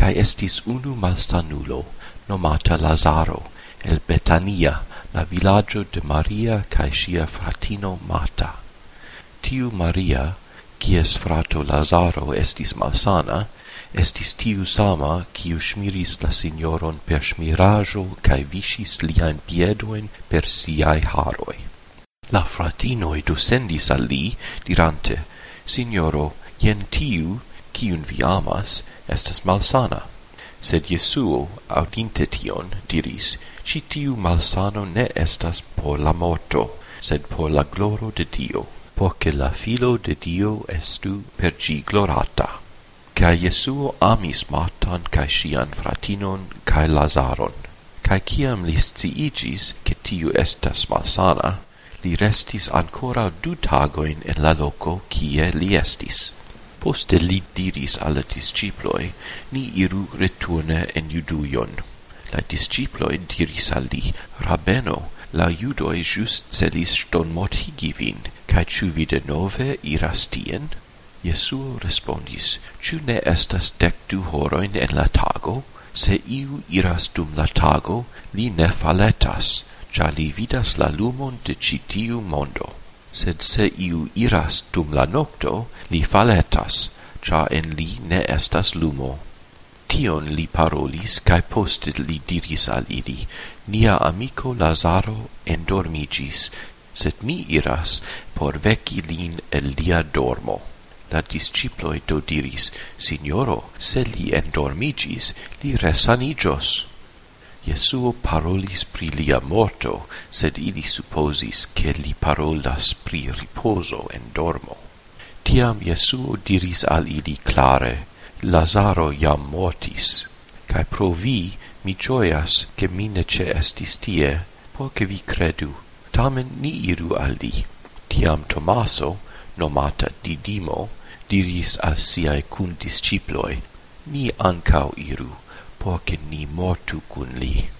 cae estis unu malsanulo, nomata Lazaro, el Betania, la villaggio de Maria cae sia fratino Marta. Tiu Maria, quies frato Lazaro estis malsana, estis tiu sama, quiu smiris la signoron per smirajo cae visis liain piedoin per siae haroi. La fratinoi dosendis al li, dirante, Signoro, jen tiu, quiun vi amas, estas malsana. Sed Jesuo, audinte tion, diris, ci tiu malsano ne estas por la morto, sed por la gloro de Dio, porque la Filo de Dio estu per ci glorata. Cae Jesuo amis Martan cae sian fratinon cae Lazaron. Cae ciam li sciigis che tiu estas malsana, li restis ancora 2 tagoin en la loco kie li estis. Poste li diris alla disciploi, ni iru returne en Juduion. La disciploi diris al li, Rabbeno, la Judoi just celis ston mortigi vin, cae ciu vi de nove iras tien? Jesuo respondis, ciu ne estas 12 horoin en la tago? Se iu iras dum la tago, li ne faletas, cia li vidas la lumon de citiu mondo. Sed se iu iras dum la nocto, li faletas, cia en li ne estas lumo. Tion li parolis, cae poste li diris al ili, nia amico Lazaro endormigis, sed mi iras por veci lin el lia dormo. La disciploi do diris, Signoro, se li endormigis, li resanigios. Jesuo parolis pri lia morto, sed ili supposis che li parolas pri riposo en dormo. Tiam Jesuo diris al ili clare, Lazaro jam mortis, cae pro vi mi gioias che mi nece estis tie, porce vi credu, tamen ni iru al li. Tiam Tomaso, nomata Didimo, diris al siae cun disciploi, ni ancau iru, porce ni mortu cun li.